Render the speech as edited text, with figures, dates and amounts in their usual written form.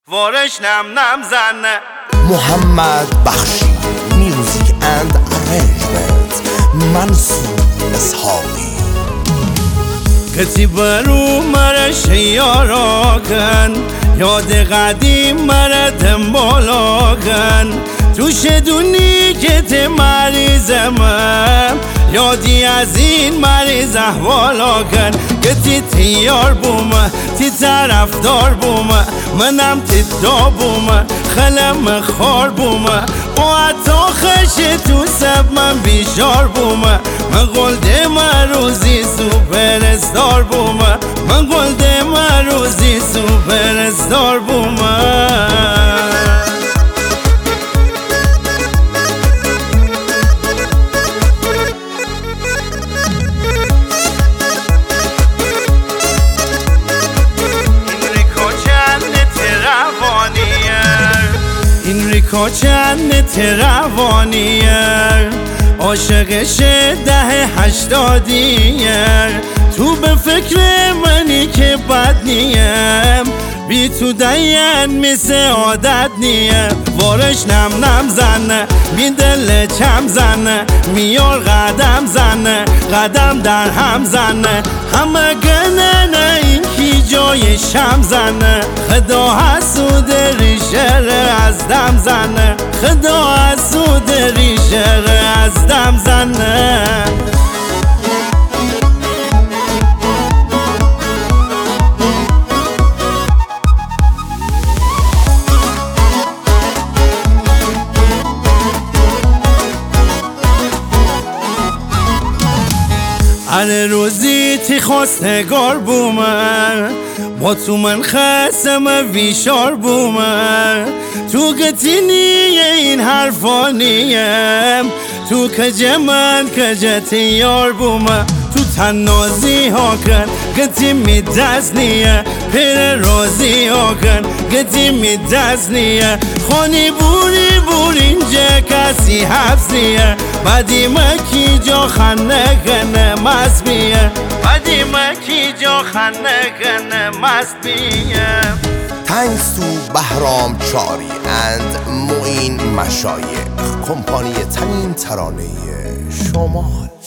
وارش نم نم زنه محمد بخشی میوزیک اند ارنجمنت منصور اسحاقی کسی برو مرش یارا کن یاد قدیم مرا دنبالا کن تو شدونی که تی مریضمم یادی از این مریض احوالا کن که تی تیار بومه تی طرفدار بومه منم تی دا بومه خلم خار بومه و حتی خشه تو سب من بیشار بومه من قلده من روزی سوپر استار بومه من قلده من روزی سوپر استار بومه این ریکا چند تروانیه عاشقش 10-80 تو به فکر منی که بد نیم بی تو دین مثل عادت نیه وارش نم نم زنه بی دل کم زنه میار قدم زنه قدم در هم زنه همه گنه این کی جای شم زنه خدا حسود ریشه از دم زنه خدا حسود ریشه از دم زنه هر روزی تی خواستگار بومه با تو من خسم ویشار بومه تو گتینی این حرفانیم تو کج من کج تیار بومه تو تنازی ها کن گتی می دست نیه پیر رازی ها کن گتی می دست نیه خانی بوری بور اینجا کسی حبس نیه بدی مکی جا خنه کنه مست بیه بدی مکی جا خنه کنه مست بیه تhanks to بهرام چاری اند معین مشایخ کمپانی تنین ترانه شمال.